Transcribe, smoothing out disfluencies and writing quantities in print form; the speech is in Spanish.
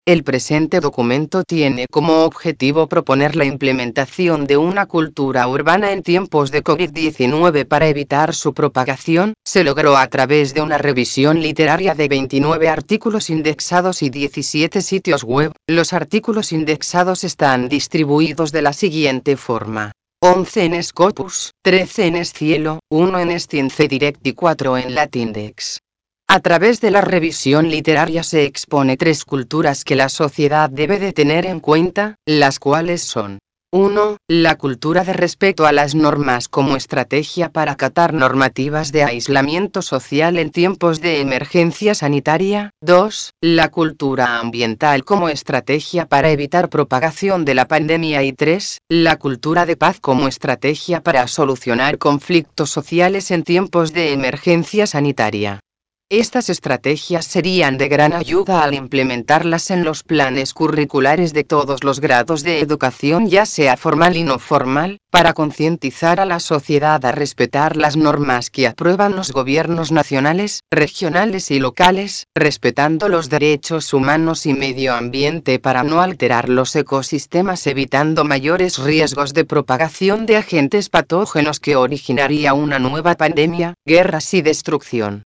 El presente documento tiene como objetivo proponer la implementación de una cultura urbana en tiempos de COVID-19 para evitar su propagación. Se logró a través de una revisión literaria de 29 artículos indexados y 17 sitios web. Los artículos indexados están distribuidos de la siguiente forma: 11 en Scopus, 13 en Scielo, 1 en Science Direct y 4 en Latindex. A través de la revisión literaria se expone 3 culturas que la sociedad debe de tener en cuenta, las cuales son: 1. La cultura de respeto a las normas como estrategia para acatar normativas de aislamiento social en tiempos de emergencia sanitaria. 2. La cultura ambiental como estrategia para evitar propagación de la pandemia. Y 3. La cultura de paz como estrategia para solucionar conflictos sociales en tiempos de emergencia sanitaria. Estas estrategias serían de gran ayuda al implementarlas en los planes curriculares de todos los grados de educación, ya sea formal y no formal, para concientizar a la sociedad a respetar las normas que aprueban los gobiernos nacionales, regionales y locales, respetando los derechos humanos y medio ambiente para no alterar los ecosistemas, evitando mayores riesgos de propagación de agentes patógenos que originaría una nueva pandemia, guerras y destrucción.